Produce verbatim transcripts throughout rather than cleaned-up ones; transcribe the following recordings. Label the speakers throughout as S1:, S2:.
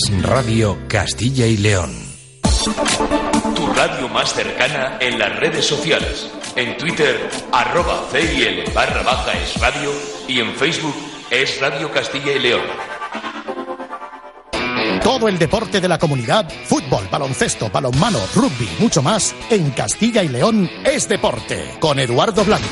S1: Es Radio Castilla y León.
S2: Tu radio más cercana en las redes sociales. En Twitter, arroba CIL barra baja es radio y en Facebook es Radio Castilla y León.
S3: Todo el deporte de la comunidad, fútbol, baloncesto, balonmano, rugby, mucho más, en Castilla y León es deporte. Con Eduardo Blanco.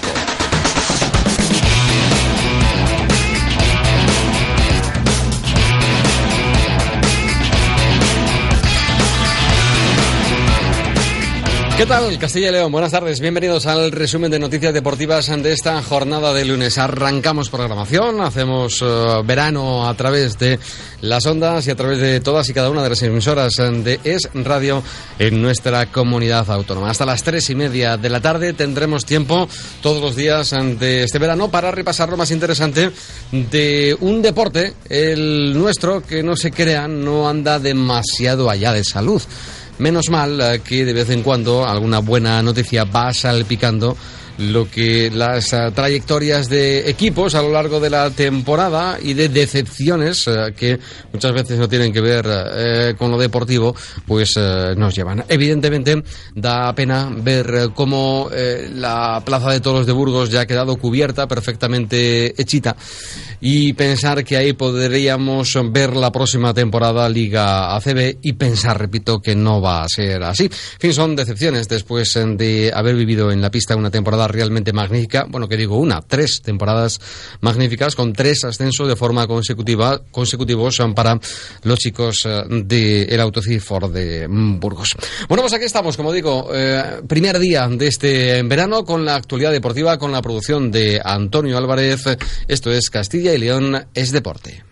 S4: ¿Qué tal, Castilla y León? Buenas tardes, bienvenidos al resumen de noticias deportivas de esta jornada de lunes. Arrancamos programación, hacemos uh, verano a través de las ondas y a través de todas y cada una de las emisoras de Es Radio en nuestra comunidad autónoma. Hasta las tres y media de la tarde tendremos tiempo todos los días de este verano para repasar lo más interesante de un deporte, el nuestro, que no se crean, no anda demasiado allá de salud. Menos mal que de vez en cuando alguna buena noticia va salpicando lo que las uh, trayectorias de equipos a lo largo de la temporada y de decepciones uh, que muchas veces no tienen que ver uh, con lo deportivo, pues uh, nos llevan. Evidentemente da pena ver uh, cómo uh, la Plaza de Toros de Burgos ya ha quedado cubierta, perfectamente hechita, y pensar que ahí podríamos ver la próxima temporada Liga A C B y pensar, repito, que no va a ser así. En fin, son decepciones después de haber vivido en la pista una temporada realmente magnífica, bueno, que digo una, tres temporadas magníficas con tres ascensos de forma consecutiva, consecutivos para los chicos del Autocifor de Burgos. Bueno, pues aquí estamos, como digo, eh, primer día de este verano con la actualidad deportiva, con la producción de Antonio Álvarez. Esto es Castilla y León es deporte.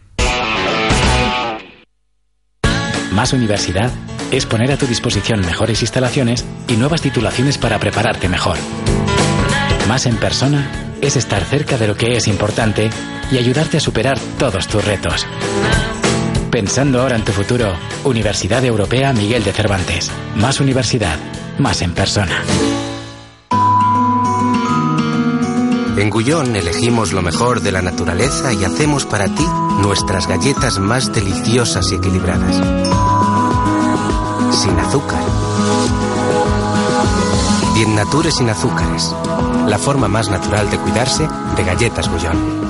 S5: Más Universidad es poner a tu disposición mejores instalaciones y nuevas titulaciones para prepararte mejor. Más en persona es estar cerca de lo que es importante y ayudarte a superar todos tus retos. Pensando ahora en tu futuro, Universidad Europea Miguel de Cervantes. Más universidad, más en persona.
S6: En Gullón elegimos lo mejor de la naturaleza y hacemos para ti nuestras galletas más deliciosas y equilibradas. Sin azúcar. Bien Nature sin azúcares. La forma más natural de cuidarse de Galletas Gullón.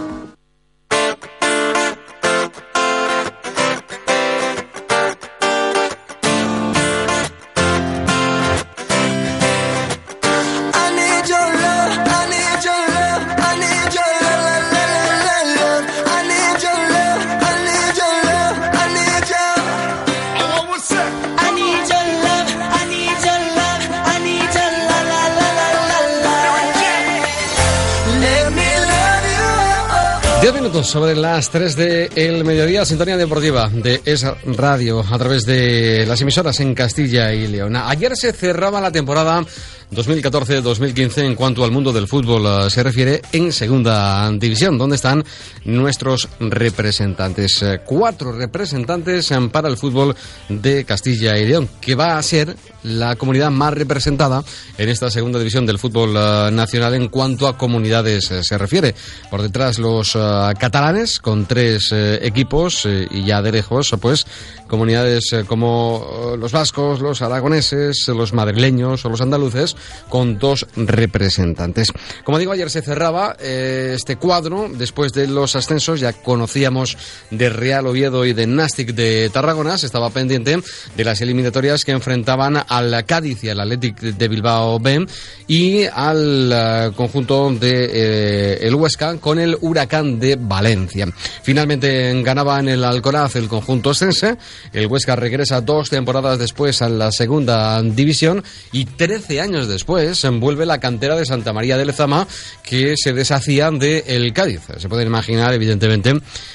S4: Sobre las tres del mediodía, sintonía deportiva de Es Radio a través de las emisoras en Castilla y León. Ayer se cerraba la temporada dos mil catorce dos mil quince en cuanto al mundo del fútbol uh, se refiere en segunda división, donde están nuestros representantes. Uh, cuatro representantes um, para el fútbol de Castilla y León, que va a ser la comunidad más representada en esta segunda división del fútbol uh, nacional en cuanto a comunidades uh, se refiere. Por detrás los uh, catalanes con tres uh, equipos uh, y ya de lejos pues comunidades uh, como uh, los vascos, los aragoneses, los madrileños o los andaluces con dos representantes. Como digo, ayer se cerraba eh, este cuadro después de los ascensos. Ya conocíamos de Real Oviedo y de Nastic de Tarragona. Se estaba pendiente de las eliminatorias que enfrentaban al Cádiz y al Athletic de Bilbao B y al uh, conjunto de eh, el Huesca con el Huracán de Valencia. Finalmente ganaba en el Alcoraz el conjunto ostense. El Huesca regresa dos temporadas después a la segunda división y trece años después envuelve la cantera de Santa María de Lezama, que se deshacían de el Cádiz. Se pueden imaginar, evidentemente,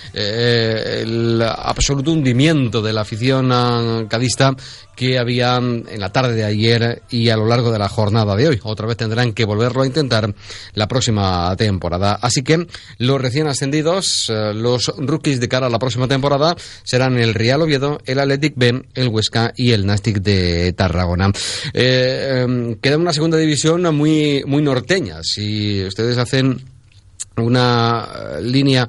S4: eh, el absoluto hundimiento de la afición cadista que había en la tarde de ayer y a lo largo de la jornada de hoy. Otra vez tendrán que volverlo a intentar la próxima temporada. Así que los recién ascendidos, eh, los rookies de cara a la próxima temporada, serán el Real Oviedo, el Athletic B, el Huesca y el Nastic de Tarragona. Eh, eh, queda una segunda división muy, muy norteña. Si ustedes hacen una línea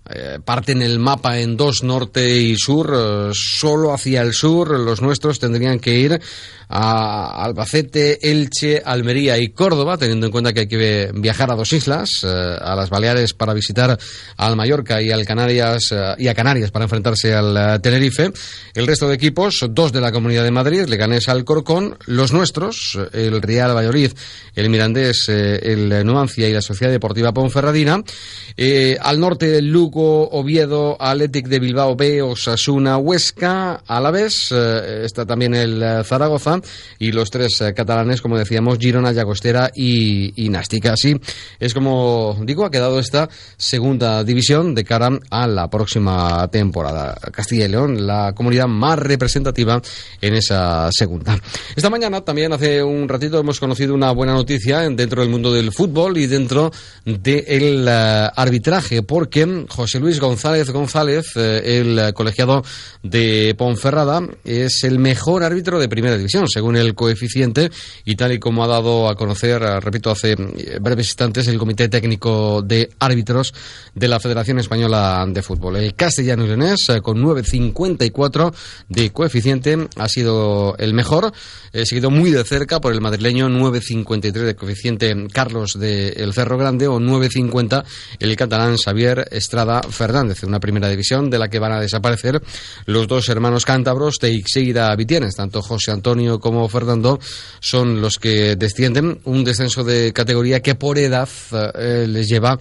S4: eh, parten el mapa en dos, norte y sur, eh, solo hacia el sur. Los nuestros tendrían que ir a Albacete, Elche, Almería y Córdoba, teniendo en cuenta que hay que viajar a dos islas, eh, a las Baleares para visitar al Mallorca y al Canarias eh, y a Canarias para enfrentarse al uh, Tenerife. El resto de equipos, dos de la Comunidad de Madrid, Leganés, Alcorcón, los nuestros, el Real Valladolid, el Mirandés, eh, el Numancia y la Sociedad Deportiva Ponferradina. Eh, al norte, Lugo, Oviedo, Athletic de Bilbao B, Osasuna, Huesca, Alavés, eh, está también el eh, Zaragoza, y los tres eh, catalanes, como decíamos, Girona, Llagostera y, y Nástica. Así es como, digo, ha quedado esta segunda división de cara a la próxima temporada. Castilla y León, la comunidad más representativa en esa segunda. Esta mañana, también hace un ratito, hemos conocido una buena noticia dentro del mundo del fútbol y dentro del uh, arbitraje, porque José Luis González González, eh, el colegiado de Ponferrada, es el mejor árbitro de primera división, según el coeficiente, y tal y como ha dado a conocer, repito, hace breves instantes, el Comité Técnico de Árbitros de la Federación Española de Fútbol. El castellano y leonés, con nueve coma cincuenta y cuatro de coeficiente, ha sido el mejor, eh, seguido muy de cerca por el madrileño, nueve coma cincuenta y tres de coeficiente Carlos de El Cerro Grande, o nueve coma cincuenta el catalán Xavier Estrada Fernández, en una primera división de la que van a desaparecer los dos hermanos cántabros Teixeira Vitienes. Tanto José Antonio como Fernando son los que descienden, un descenso de categoría que por edad eh, les lleva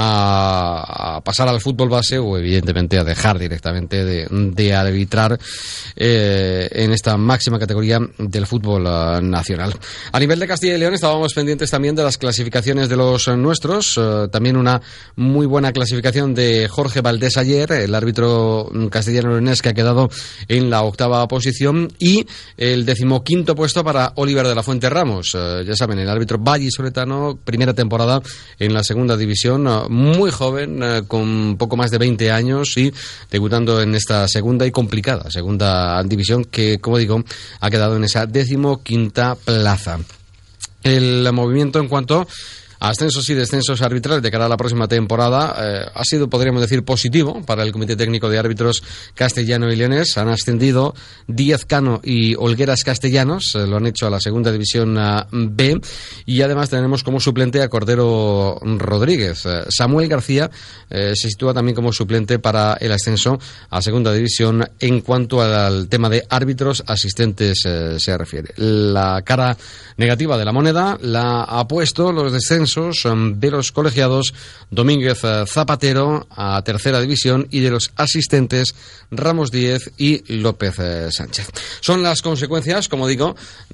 S4: a, a pasar al fútbol base, o evidentemente a dejar directamente de, de arbitrar eh, en esta máxima categoría del fútbol uh, nacional. A nivel de Castilla y León estábamos pendientes también de las clasificaciones de los uh, nuestros, uh, también una muy buena clasificación de Jorge Valdés ayer, el árbitro castellano-leonés, que ha quedado en la octava posición, y el decimoquinto puesto para Oliver de la Fuente Ramos, uh, ya saben, el árbitro vallisoletano, primera temporada en la segunda división, uh, muy joven, uh, con poco más de veinte años, y debutando en esta segunda y complicada segunda división, que, como digo, ha quedado en esa decimoquinta plaza. El movimiento en cuanto ascensos y descensos arbitrales de cara a la próxima temporada eh, ha sido, podríamos decir, positivo para el Comité Técnico de Árbitros castellano y leonés. Han ascendido Díaz Cano y Olgueras Castellanos, eh, lo han hecho a la segunda división uh, B, y además tenemos como suplente a Cordero Rodríguez. Eh, Samuel García eh, se sitúa también como suplente para el ascenso a segunda división en cuanto al tema de árbitros asistentes eh, se refiere. La cara negativa de la moneda la ha puesto los descensos de los colegiados Domínguez Zapatero a tercera división y de los asistentes Ramos Díez y López Sánchez. Son las consecuencias, como digo,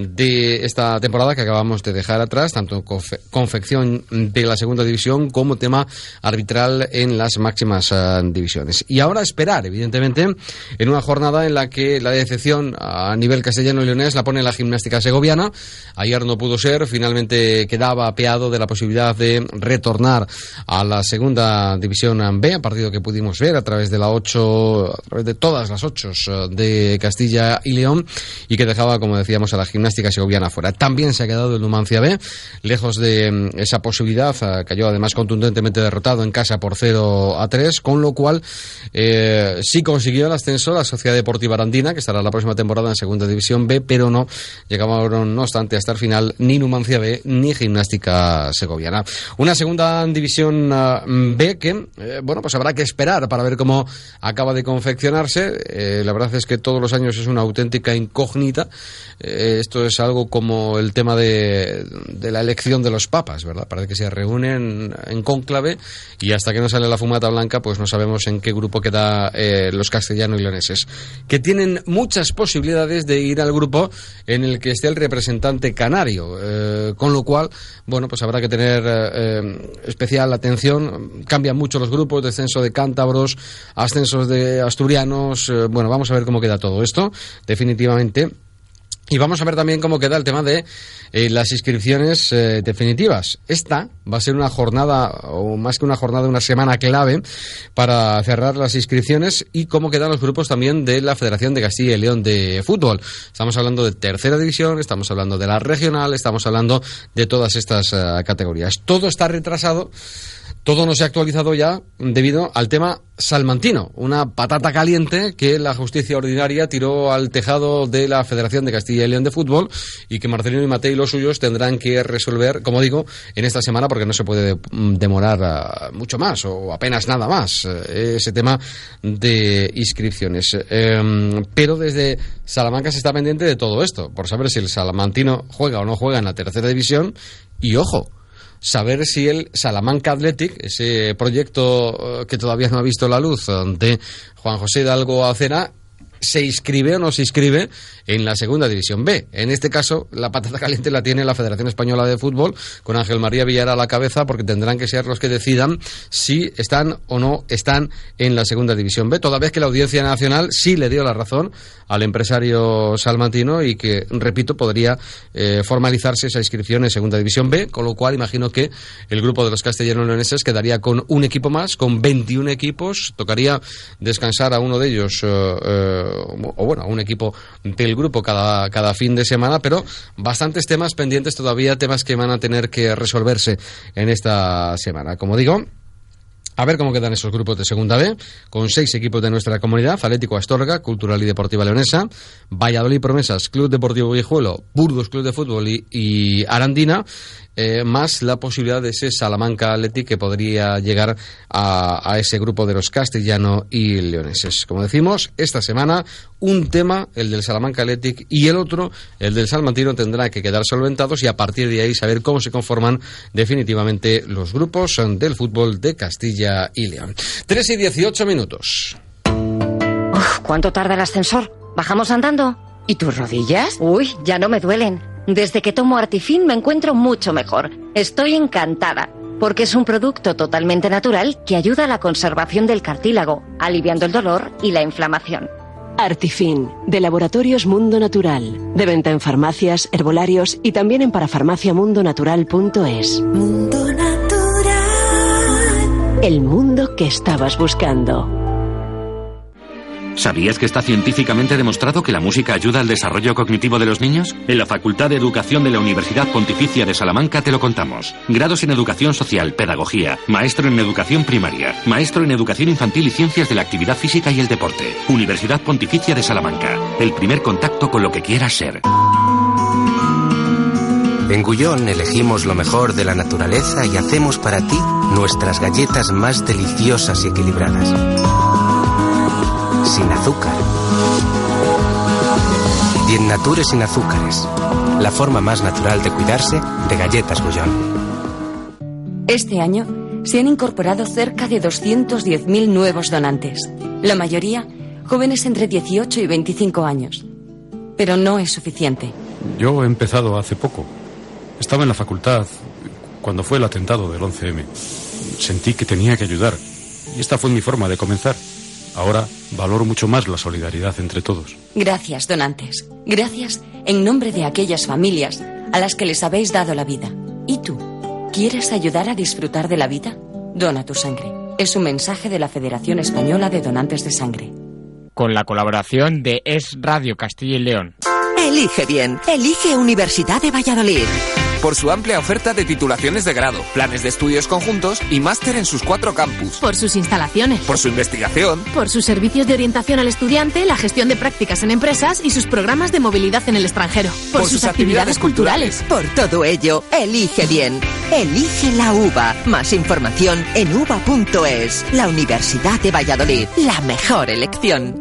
S4: de esta temporada que acabamos de dejar atrás, tanto confe- confección de la segunda división como tema arbitral en las máximas uh, divisiones. Y ahora esperar, evidentemente, en una jornada en la que la decepción a nivel castellano y leonés la pone la Gimnástica Segoviana. Ayer no pudo ser, finalmente quedaba apeado de la posibilidad de retornar a la segunda división B, partido que pudimos ver a través de la ocho, a través de todas las ocho de Castilla y León, y que dejaba, como decíamos, a la Gimnástica Segoviana fuera. También se ha quedado el Numancia B, lejos de esa posibilidad, cayó además contundentemente derrotado en casa por cero a tres, con lo cual eh, sí consiguió el ascenso la Sociedad Deportiva Arandina, que estará la próxima temporada en segunda división B, pero no llegaron, no obstante, hasta el final ni Numancia B ni Gimnástica Segoviana. Una segunda división uh, B que, eh, bueno, pues habrá que esperar para ver cómo acaba de confeccionarse. Eh, la verdad es que todos los años es una auténtica incógnita. Eh, esto es algo como el tema de, de la elección de los papas, ¿verdad? Parece que se reúnen en cónclave y hasta que no sale la fumata blanca, pues no sabemos en qué grupo queda eh, los castellanos y leoneses, que tienen muchas posibilidades de ir al grupo en el que esté el representante canario, eh, con lo cual, bueno, pues habrá que tener eh, especial atención. Cambian mucho los grupos, descenso de cántabros, ascensos de asturianos, eh, bueno, vamos a ver cómo queda todo esto, definitivamente. Y vamos a ver también cómo queda el tema de eh, las inscripciones eh, definitivas. Esta va a ser una jornada, o más que una jornada, una semana clave para cerrar las inscripciones, y cómo quedan los grupos también de la Federación de Castilla y León de Fútbol. Estamos hablando de tercera división, estamos hablando de la regional, estamos hablando de todas estas uh, categorías. Todo está retrasado Todo no se ha actualizado ya debido al tema salmantino, una patata caliente que la justicia ordinaria tiró al tejado de la Federación de Castilla y León de Fútbol y que Marcelino y Matei y los suyos tendrán que resolver, como digo, en esta semana, porque no se puede demorar uh, mucho más o apenas nada más uh, ese tema de inscripciones. Um, pero desde Salamanca se está pendiente de todo esto, por saber si el salmantino juega o no juega en la tercera división y, ojo, saber si el Salamanca Athletic, ese proyecto que todavía no ha visto la luz de Juan José Hidalgo Acera, se inscribe o no se inscribe en la segunda división B. En este caso, la patata caliente la tiene la Federación Española de Fútbol, con Ángel María Villar a la cabeza, porque tendrán que ser los que decidan si están o no están en la segunda división B, toda vez que la Audiencia Nacional sí le dio la razón al empresario salmantino y que, repito, podría eh, formalizarse esa inscripción en segunda división B, con lo cual imagino que el grupo de los castellano-leoneses quedaría con un equipo más, con veintiún equipos. Tocaría descansar a uno de ellos, eh, eh, o bueno, a un equipo del grupo cada, cada fin de semana, pero bastantes temas pendientes todavía, temas que van a tener que resolverse en esta semana. Como digo, a ver cómo quedan esos grupos de segunda B, con seis equipos de nuestra comunidad: Atlético Astorga, Cultural y Deportiva Leonesa, Valladolid Promesas, Club Deportivo Guijuelo, Burgos Club de Fútbol y, y Arandina, eh, más la posibilidad de ese Salamanca Athletic que podría llegar a, a ese grupo de los castellano y leoneses. Como decimos, esta semana un tema, el del Salamanca Athletic, y el otro, el del salmantino, tendrá que quedar solventados y a partir de ahí saber cómo se conforman definitivamente los grupos del fútbol de Castilla y León. tres y dieciocho minutos.
S7: Uf, ¿cuánto tarda el ascensor? ¿Bajamos andando?
S8: ¿Y tus rodillas?
S7: Uy, ya no me duelen. Desde que tomo Artifin me encuentro mucho mejor. Estoy encantada, porque es un producto totalmente natural que ayuda a la conservación del cartílago, aliviando el dolor y la inflamación.
S9: Artifin, de Laboratorios Mundo Natural. De venta en farmacias, herbolarios y también en parafarmacia mundo natural punto es.
S10: Mundo Natural.
S9: El mundo que estabas buscando.
S11: ¿Sabías que está científicamente demostrado que la música ayuda al desarrollo cognitivo de los niños? En la Facultad de Educación de la Universidad Pontificia de Salamanca te lo contamos. Grados en Educación Social, Pedagogía, Maestro en Educación Primaria, Maestro en Educación Infantil y Ciencias de la Actividad Física y el Deporte. Universidad Pontificia de Salamanca. El primer contacto con lo que quieras ser.
S6: En Gullón elegimos lo mejor de la naturaleza y hacemos para ti nuestras galletas más deliciosas y equilibradas. Sin azúcar. Diennature sin azúcares. La forma más natural de cuidarse de galletas Gullón.
S8: Este año se han incorporado cerca de doscientos diez mil nuevos donantes. La mayoría jóvenes entre dieciocho y veinticinco años. Pero no es suficiente.
S12: Yo he empezado hace poco. Estaba en la facultad cuando fue el atentado del once eme. Sentí que tenía que ayudar. Y esta fue mi forma de comenzar. Ahora valoro mucho más la solidaridad entre todos.
S8: Gracias, donantes. Gracias en nombre de aquellas familias a las que les habéis dado la vida. ¿Y tú? ¿Quieres ayudar a disfrutar de la vida? Dona tu sangre. Es un mensaje de la Federación Española de Donantes de Sangre.
S13: Con la colaboración de Es Radio Castilla y León.
S14: Elige bien. Elige Universidad de Valladolid.
S15: Por su amplia oferta de titulaciones de grado, planes de estudios conjuntos y máster en sus cuatro campus.
S16: Por sus instalaciones.
S15: Por su investigación.
S16: Por sus servicios de orientación al estudiante, la gestión de prácticas en empresas y sus programas de movilidad en el extranjero.
S14: Por, Por sus, sus actividades, actividades culturales. Por todo ello, elige bien. Elige la UVA. Más información en uva punto es. La Universidad de Valladolid. La mejor elección.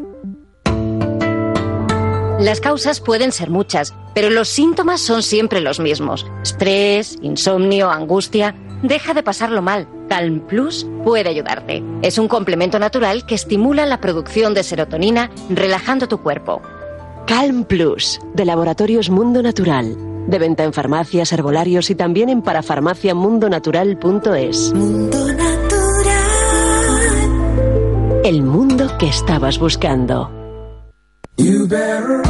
S7: Las causas pueden ser muchas, pero los síntomas son siempre los mismos. Estrés, insomnio, angustia. Deja de pasarlo mal. Calm Plus puede ayudarte. Es un complemento natural que estimula la producción de serotonina, relajando tu cuerpo.
S9: Calm Plus, de Laboratorios Mundo Natural. De venta en farmacias, herbolarios y también en parafarmacia mundo natural punto es.
S10: Mundo Natural.
S9: El mundo que estabas buscando.
S10: You better run,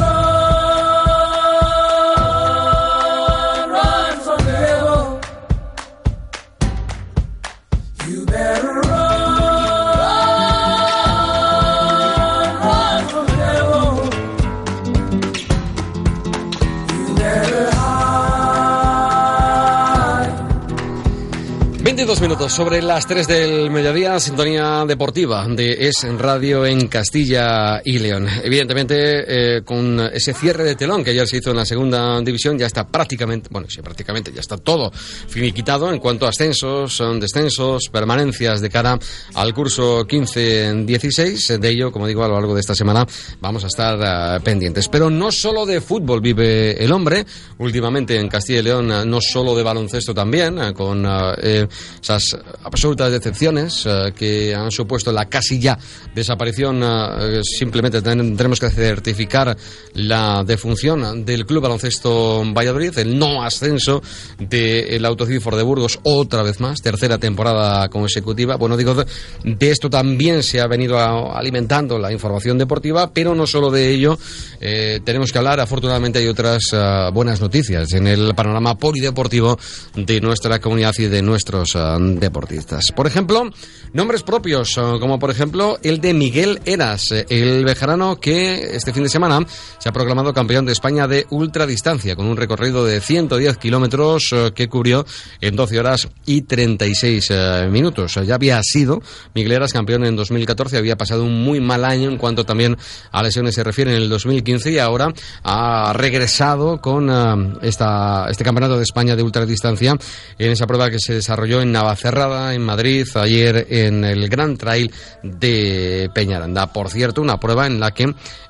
S10: run from the devil. You better run, run from the devil. You better hide.
S4: Dos minutos sobre las tres del mediodía, sintonía deportiva de Es Radio en Castilla y León. Evidentemente, eh, con ese cierre de telón que ayer se hizo en la segunda división, ya está prácticamente, bueno, sí, prácticamente ya está todo finiquitado en cuanto a ascensos, descensos, permanencias de cara al curso quince dieciséis. De ello, como digo, a lo largo de esta semana vamos a estar uh, pendientes. Pero no solo de fútbol vive el hombre, últimamente en Castilla y León, uh, no solo de baloncesto también, uh, con uh, eh, esas absolutas decepciones uh, que han supuesto la casi ya desaparición. Uh, simplemente tendremos que certificar la defunción del Club Baloncesto Valladolid, el no ascenso del Autocifor de Burgos otra vez más, tercera temporada consecutiva. Bueno, digo, de, de esto también se ha venido a, alimentando la información deportiva, pero no solo de ello eh, tenemos que hablar. Afortunadamente hay otras uh, buenas noticias en el panorama polideportivo de nuestra comunidad y de nuestros uh, deportistas. Por ejemplo, nombres propios, uh, como por ejemplo el de Miguel Heras, el bejarano que este fin de semana se ha proclamado campeón de España de ultradistancia con un recorrido de ciento diez kilómetros uh, que cubrió en doce horas y treinta y seis uh, minutos. Ya había sido Miguel Heras campeón en dos mil catorce, había pasado un muy mal año en cuanto también a lesiones se refiere en el dos mil quince, y ahora ha regresado con uh, esta, este campeonato de España de ultradistancia en esa prueba que se desarrolló en Navacerrada, en Madrid, ayer en el Gran Trail de Peñaranda. Por cierto, una prueba en la que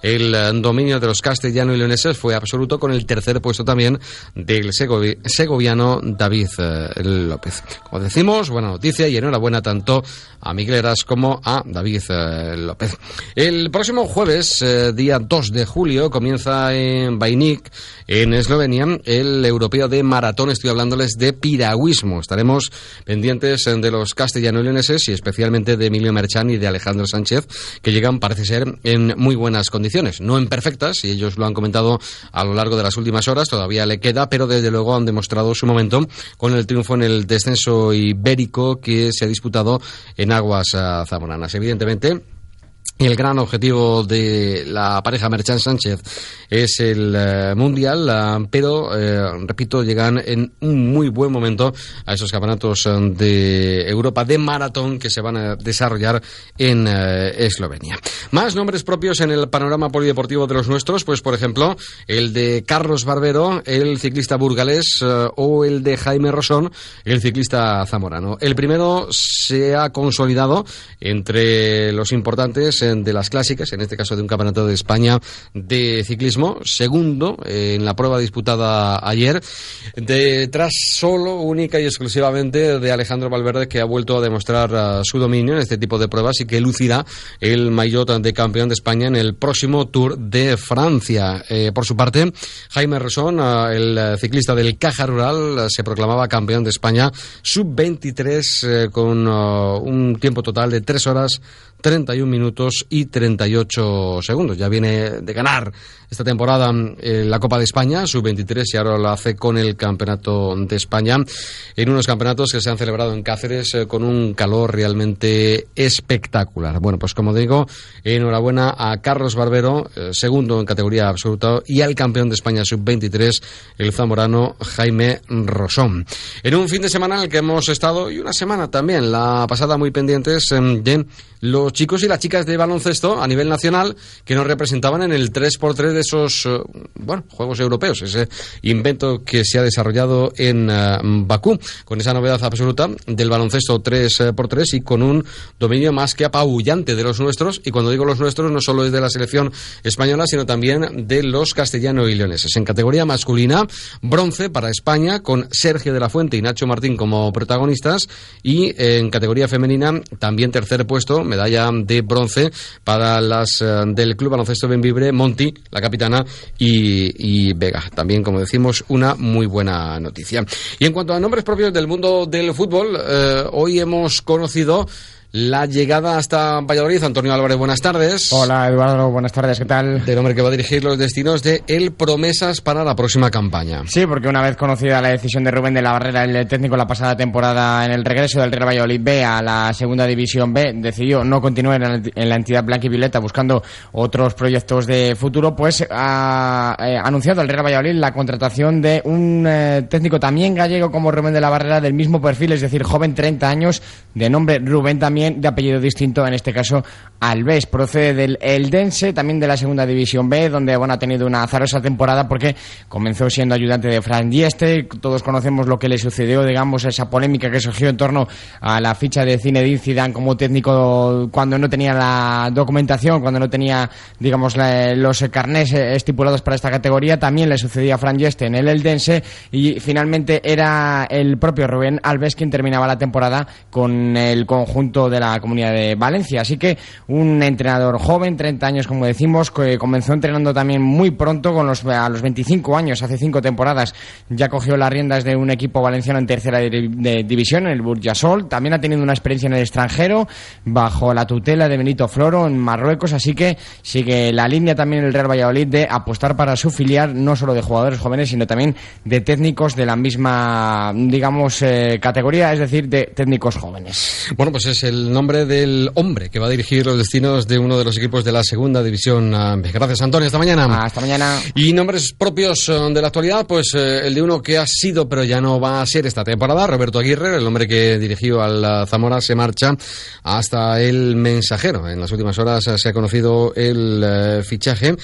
S4: el dominio de los castellanos y leoneses fue absoluto, con el tercer puesto también del segovi- segoviano David eh, López. Como decimos, buena noticia y enhorabuena tanto a Miguel Heras como a David eh, López. El próximo jueves, eh, día dos de julio, comienza en Bajnik, en Eslovenia, el europeo de maratón. Estoy hablándoles de piragüismo. Estaremos pendientes de los castellano-leoneses y especialmente de Emilio Merchan y de Alejandro Sánchez, que llegan, parece ser, en muy buenas condiciones. No en perfectas, y ellos lo han comentado a lo largo de las últimas horas, todavía le queda, pero desde luego han demostrado su momento con el triunfo en el descenso ibérico que se ha disputado en aguas uh, zamoranas. Evidentemente, el gran objetivo de la pareja Merchan Sánchez es el uh, Mundial, uh, pero, uh, repito, llegan en un muy buen momento a esos campeonatos uh, de Europa de maratón que se van a desarrollar en uh, Eslovenia. Más nombres propios en el panorama polideportivo de los nuestros, pues por ejemplo, el de Carlos Barbero, el ciclista burgalés, uh, o el de Jaime Rosón, el ciclista zamorano. El primero se ha consolidado entre los importantes de las clásicas, en este caso de un campeonato de España de ciclismo. Segundo, en la prueba disputada ayer, detrás solo, única y exclusivamente de Alejandro Valverde, que ha vuelto a demostrar uh, su dominio en este tipo de pruebas y que lucirá el maillot de campeón de España en el próximo Tour de Francia. Eh, por su parte, Jaime Rosón, uh, el ciclista del Caja Rural, uh, se proclamaba campeón de España sub veintitrés eh, con uh, un tiempo total de tres horas treinta y un minutos y treinta y ocho segundos. Ya viene de ganar esta temporada eh, la Copa de España sub veintitrés y ahora lo hace con el Campeonato de España, en unos campeonatos que se han celebrado en Cáceres eh, con un calor realmente espectacular. Bueno, pues como digo, enhorabuena a Carlos Barbero, eh, segundo en categoría absoluta, y al campeón de España sub veintitrés, el zamorano Jaime Rosón. En un fin de semana en el que hemos estado, y una semana también, la pasada, muy pendientes eh, de los chicos y las chicas de baloncesto a nivel nacional que nos representaban en el tres por tres de esos uh, bueno, Juegos Europeos, ese invento que se ha desarrollado en uh, Bakú, con esa novedad absoluta del baloncesto tres por tres y con un dominio más que apabullante de los nuestros. Y cuando digo los nuestros, no solo es de la selección española, sino también de los castellanos y leoneses. En categoría masculina, bronce para España, con Sergio de la Fuente y Nacho Martín como protagonistas, y en categoría femenina también tercer puesto, medalla de bronce para las uh, del Club Baloncesto Benvibre, Monti, la capitana, y, y Vega. También, como decimos, una muy buena noticia. Y en cuanto a nombres propios del mundo del fútbol, eh, hoy hemos conocido, la llegada hasta Valladolid. Antonio Álvarez, buenas tardes.
S17: Hola Eduardo, buenas tardes, ¿qué tal?
S4: Del hombre que va a dirigir los destinos de El Promesas para la próxima campaña.
S17: Sí, porque una vez conocida la decisión de Rubén de la Barrera, el técnico, la pasada temporada en el regreso del Real Valladolid B a la segunda división B, decidió no continuar en la entidad blanquivioleta buscando otros proyectos de futuro, pues ha eh, anunciado el Real Valladolid la contratación de un eh, técnico también gallego como Rubén de la Barrera, del mismo perfil, es decir, joven, treinta años, de nombre Rubén también, de apellido distinto, en este caso Alves. Procede del Eldense, también de la segunda división B, donde bueno, ha tenido una azarosa temporada porque comenzó siendo ayudante de Fran Dieste. Todos conocemos lo que le sucedió, digamos, esa polémica que surgió en torno a la ficha de Zinedine Zidane como técnico cuando no tenía la documentación, cuando no tenía, digamos, la, los carnés estipulados para esta categoría. También le sucedía a Fran Dieste en el Eldense, y finalmente era el propio Rubén Alves quien terminaba la temporada con el conjunto de la Comunidad de Valencia. Así que un entrenador joven, treinta años como decimos, que comenzó entrenando también muy pronto, con los, a los veinticinco años, hace cinco temporadas, ya cogió las riendas de un equipo valenciano en tercera de, de división, en el Burjasol. También ha tenido una experiencia en el extranjero, bajo la tutela de Benito Floro en Marruecos, así que sigue la línea también el Real Valladolid de apostar para su filial, no solo de jugadores jóvenes, sino también de técnicos de la misma, digamos, eh, categoría, es decir, de técnicos jóvenes.
S4: Bueno, pues es el nombre del hombre que va a dirigir los destinos de uno de los equipos de la segunda división. Gracias, Antonio, hasta mañana.
S17: Hasta mañana.
S4: Y nombres propios de la actualidad, pues eh, el de uno que ha sido, pero ya no va a ser esta temporada, Roberto Aguirre, el hombre que dirigió al Zamora, se marcha hasta el Mensajero. En las últimas horas se ha conocido el eh, fichaje.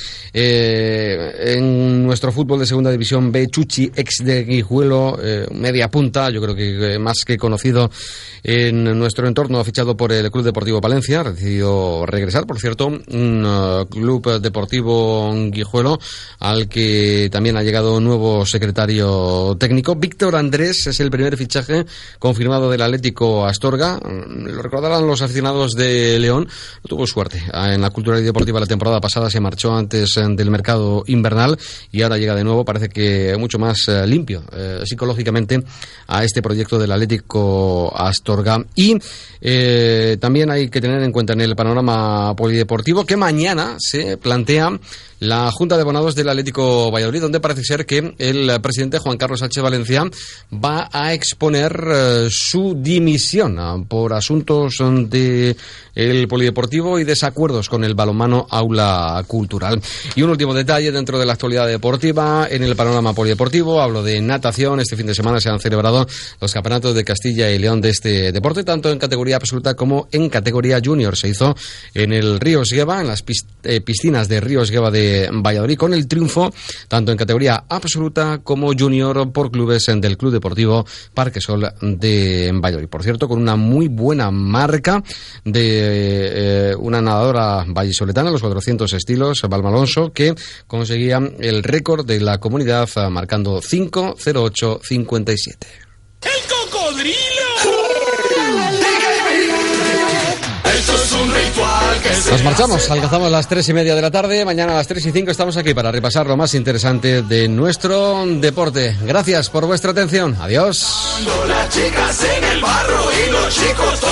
S4: Eh, en nuestro fútbol de segunda división B, Chuchi, ex de Guijuelo, eh, media punta, yo creo que eh, más que conocido en nuestro entorno, ha fichado por el Club Deportivo Palencia, ha decidido regresar, por cierto, un uh, Club Deportivo Guijuelo al que también ha llegado un nuevo secretario técnico. Víctor Andrés es el primer fichaje confirmado del Atlético Astorga. Lo recordarán los aficionados de León, no tuvo suerte en la Cultural y Deportiva la temporada pasada, se marchó antes del mercado invernal y ahora llega de nuevo, parece que mucho más uh, limpio uh, psicológicamente a este proyecto del Atlético Astorga. Y eh, también hay que tener en cuenta en el panorama polideportivo que mañana se plantea la Junta de Abonados del Atlético Valladolid, donde parece ser que el presidente Juan Carlos Sánchez Valencia va a exponer eh, su dimisión uh, por asuntos de el polideportivo y desacuerdos con el balonmano Aula Cultural. Y un último detalle dentro de la actualidad deportiva en el panorama polideportivo, hablo de natación. Este fin de semana se han celebrado los campeonatos de Castilla y León de este deporte, tanto en categoría absoluta como en categoría junior. Se hizo en el Río Esgueva, en las piscinas de Río Esgueva de Valladolid, con el triunfo tanto en categoría absoluta como junior por clubes del Club Deportivo Parquesol de Valladolid. Por cierto, con una muy buena marca de eh, una nadadora vallisoletana, los cuatrocientos estilos, Balma Alonso, que conseguía el récord de la comunidad marcando cinco cero ocho cincuenta y siete.
S10: ¡El cocodrilo! Esto es un ritual que se
S4: Nos marchamos,
S10: hace...
S4: alcanzamos las tres y media de la tarde. Mañana a las tres y cinco estamos aquí para repasar lo más interesante de nuestro deporte. Gracias por vuestra atención. Adiós.
S10: Las chicas en el barro y los chicos